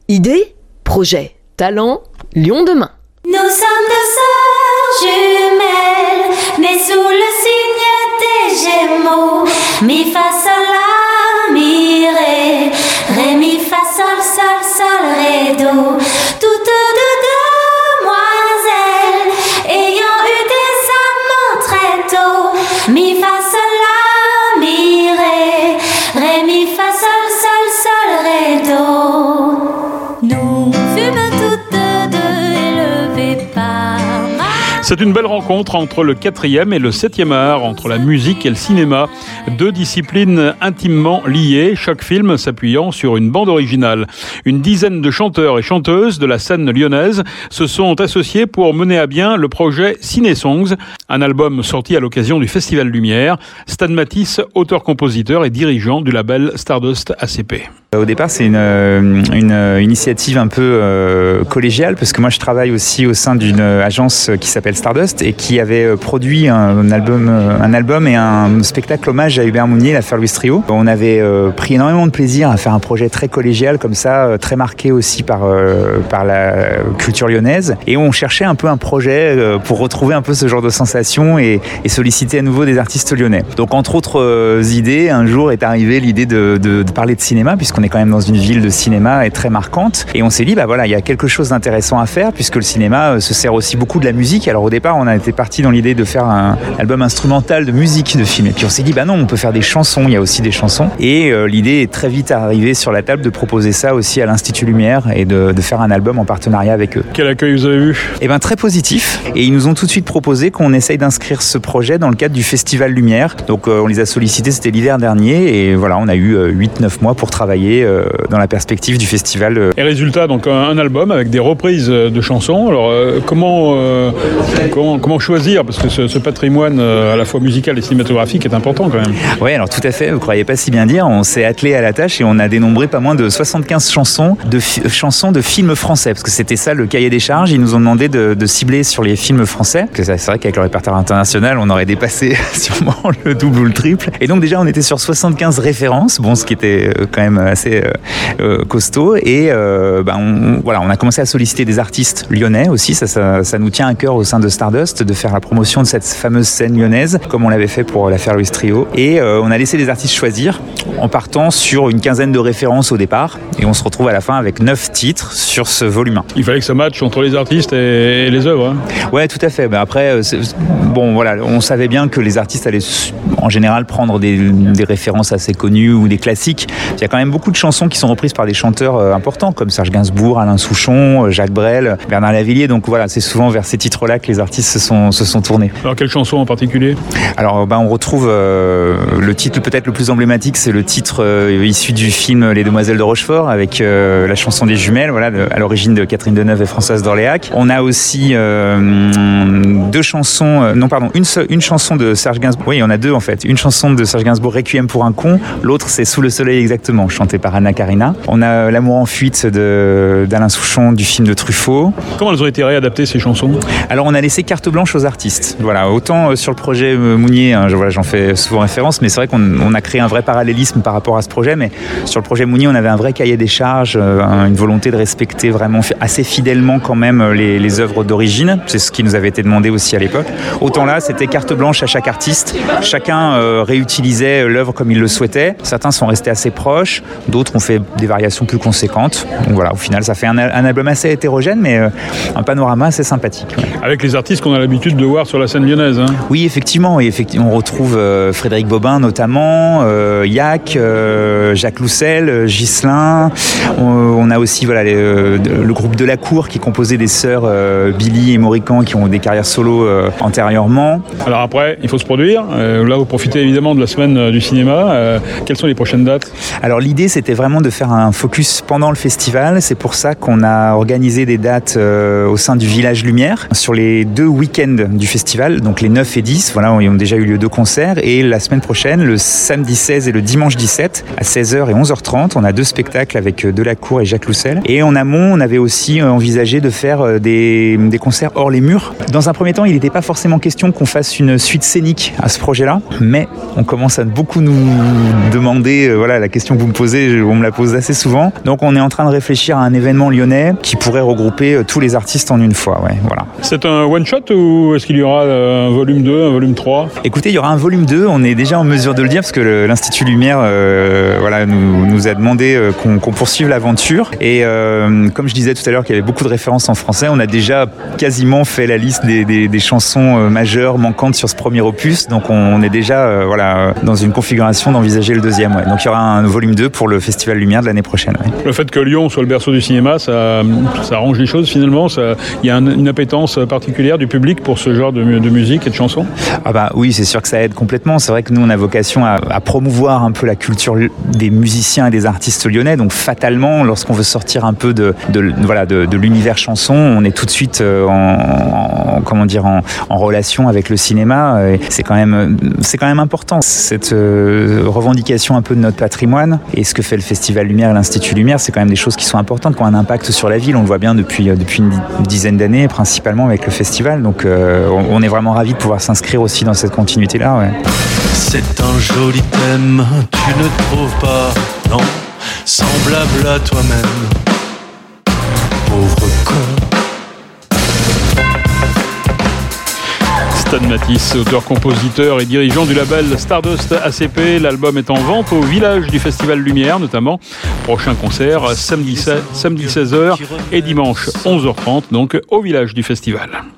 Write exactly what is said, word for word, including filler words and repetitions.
Idée, projet, talent, Lyon demain. Nous sommes deux sœurs jumelles, nées sous le signe des Gémeaux. Mi fa sol la mi ré, ré mi fa sol sol sol ré do. Toutes deux demoiselles ayant eu des amants très tôt. Mi fa sol la mi ré, ré mi fa sol sol sol ré do. Nous fûmes toutes deux élevées par ma... C'est une belle rencontre entre le quatrième et le septième art, entre la musique et le cinéma. Deux disciplines intimement liées, chaque film s'appuyant sur une bande originale. Une dizaine de chanteurs et chanteuses de la scène lyonnaise se sont associés pour mener à bien le projet Ciné Songs, un album sorti à l'occasion du Festival Lumière. Stan Matisse, auteur-compositeur et dirigeant du label Stardust A C P. Au départ, c'est une, une initiative un peu euh, collégiale, parce que moi je travaille aussi au sein d'une agence qui s'appelle Stardust et qui avait produit un album, un album et un spectacle hommage à Hubert Mounier, l'affaire Louis Trio. On avait euh, pris énormément de plaisir à faire un projet très collégial comme ça, euh, très marqué aussi par, euh, par la culture lyonnaise, et on cherchait un peu un projet euh, pour retrouver un peu ce genre de sensations et, et solliciter à nouveau des artistes lyonnais. Donc entre autres euh, idées, un jour est arrivée l'idée de, de, de parler de cinéma, puisqu'on est quand même dans une ville de cinéma et très marquante, et on s'est dit bah voilà, il y a quelque chose d'intéressant à faire, puisque le cinéma se sert aussi beaucoup de la musique. Alors au départ on a été parti dans l'idée de faire un album instrumental de musique de film, et puis on s'est dit bah non, on peut faire des chansons, il y a aussi des chansons, et euh, l'idée est très vite arrivée sur la table de proposer ça aussi à l'Institut Lumière et de, de faire un album en partenariat avec eux. Quel accueil vous avez eu ? Eh ben très positif, et ils nous ont tout de suite proposé qu'on essaye d'inscrire ce projet dans le cadre du Festival Lumière. Donc euh, on les a sollicités, c'était l'hiver dernier, et voilà, on a eu euh, huit neuf mois pour travailler euh, dans la perspective du festival. Euh. Et résultat, donc un, un album avec des reprises de chansons. Alors euh, comment, euh, comment comment choisir, parce que ce, ce patrimoine euh, à la fois musical et cinématographique est important quand même. Oui, alors tout à fait, vous ne croyez pas si bien dire, on s'est attelé à la tâche et on a dénombré pas moins de soixante-quinze chansons de, fi- chansons de films français, parce que c'était ça le cahier des charges. Ils nous ont demandé de, de cibler sur les films français, que c'est vrai qu'avec le répertoire international on aurait dépassé sûrement le double ou le triple, et donc déjà on était sur soixante-quinze références, bon, ce qui était quand même assez euh, euh, costaud, et euh, ben on, voilà, on a commencé à solliciter des artistes lyonnais aussi. Ça, ça, ça nous tient à cœur au sein de Stardust de faire la promotion de cette fameuse scène lyonnaise, comme on l'avait fait pour l'affaire Louis Trio, et euh, on a laissé les artistes choisir en partant sur une quinzaine de références au départ, et on se retrouve à la fin avec neuf titres sur ce volume un. Il fallait que ça matche entre les artistes et, et les œuvres. Hein. Ouais, tout à fait. Ben après, c'est, bon voilà, on savait bien que les artistes allaient en général prendre des, des références assez connues ou des classiques. Il y a quand même beaucoup de chansons qui sont reprises par des chanteurs euh, importants comme Serge Gainsbourg, Alain Souchon, Jacques Brel, Bernard Lavilliers. Donc voilà, c'est souvent vers ces titres-là que les artistes se sont, se sont tournés. Alors quelle chanson en particulier ? Alors ben, on retrouve euh, le titre peut-être le plus emblématique, c'est le titre euh, issu du film Les Demoiselles de Rochefort, avec euh, la chanson des jumelles, voilà, de, à l'origine de Catherine Deneuve et Françoise d'Orléac. On a aussi euh, deux chansons, euh, non pardon, une, seule, une chanson de Serge Gainsbourg. Oui, il y en a deux en fait. Une chanson de Serge Gainsbourg, Requiem pour un con. L'autre, c'est Sous le soleil exactement, chantée par Anna Karina. On a L'amour en fuite de, d'Alain Souchon du film de Truffaut. Comment elles ont été réadaptées ces chansons ? Alors on a laissé carte blanche aux artistes. Voilà, autant euh, sur le projet euh, Mounier, hein, je, voilà, j'en fais souvent référence, mais c'est vrai qu'on on a créé un vrai parallélisme par rapport à ce projet. Mais sur le projet Mounier, on avait un vrai cahier des charges, euh, une volonté de respecter vraiment assez fidèlement quand même les, les œuvres d'origine. C'est ce qui nous avait été demandé aussi à l'époque. Autant là, c'était carte blanche à chaque artiste. Chacun euh, réutilisait l'œuvre comme il le souhaitait. Certains sont restés assez proches, d'autres ont fait des variations plus conséquentes. Donc voilà, au final, ça fait un, un album assez hétérogène, mais euh, un panorama assez sympathique. Ouais. Avec les artistes qu'on a l'habitude de voir sur la scène lyonnaise. Hein. Oui, effectivement, et effectivement, on retrouve euh, Frédéric Bobin notamment, euh, Yac, euh, Jacques Loussel, Ghislain. On, on a aussi voilà, les, euh, le groupe de la Cour qui est composé des sœurs euh, Billy et Maurican qui ont des carrières solo euh, antérieurement. Alors après, il faut se produire. Euh, là, vous profitez évidemment de la semaine euh, du cinéma. Euh, quelles sont les prochaines dates ? Alors l'idée, c'était vraiment de faire un focus pendant le festival. C'est pour ça qu'on a organisé des dates euh, au sein du Village Lumière sur les les deux week-ends du festival, donc les neuf et dix, voilà, ils ont déjà eu lieu deux concerts, et la semaine prochaine, le samedi seize et le dimanche dix-sept, à seize heures et onze heures trente, on a deux spectacles avec Delacour et Jacques Loussel. Et en amont, on avait aussi envisagé de faire des, des concerts hors les murs. Dans un premier temps, il n'était pas forcément question qu'on fasse une suite scénique à ce projet-là, mais on commence à beaucoup nous demander, euh, voilà, la question que vous me posez, on me la pose assez souvent. Donc on est en train de réfléchir à un événement lyonnais qui pourrait regrouper euh, tous les artistes en une fois. Ouais, voilà. C'est un one-shot ou est-ce qu'il y aura un volume deux, un volume trois ? Écoutez, il y aura un volume deux, on est déjà en mesure de le dire parce que le, l'Institut Lumière euh, voilà, nous, nous a demandé euh, qu'on, qu'on poursuive l'aventure. Et euh, comme je disais tout à l'heure qu'il y avait beaucoup de références en français, on a déjà quasiment fait la liste des, des, des chansons euh, majeures manquantes sur ce premier opus. Donc on, on est déjà euh, voilà, dans une configuration d'envisager le deuxième. Ouais. Donc il y aura un volume deux pour le Festival Lumière de l'année prochaine. Ouais. Le fait que Lyon soit le berceau du cinéma, ça, ça arrange les choses finalement. Ça, il y a un, une appétence particulière du public pour ce genre de, de musique et de chansons. Ah bah oui, c'est sûr que ça aide complètement. C'est vrai que nous on a vocation à, à promouvoir un peu la culture des musiciens et des artistes lyonnais. Donc fatalement, lorsqu'on veut sortir un peu de, de, voilà, de, de l'univers chanson, on est tout de suite en, en, comment dire, en, en relation avec le cinéma. Et c'est quand même, c'est quand même important cette euh, revendication un peu de notre patrimoine. Et ce que fait le Festival Lumière et l'Institut Lumière, c'est quand même des choses qui sont importantes, qui ont un impact sur la ville. On le voit bien depuis, depuis une dizaine d'années, principalement avec le festival. Donc euh, on, on est vraiment ravis de pouvoir s'inscrire aussi dans cette continuité-là. Ouais. C'est un joli thème, tu ne trouves pas, non, semblable à toi-même, pauvre con. Stan Matisse, auteur-compositeur et dirigeant du label Stardust A C P. L'album est en vente au village du Festival Lumière notamment. Prochain concert samedi, samedi seize heures et dimanche onze heures trente, donc au village du festival.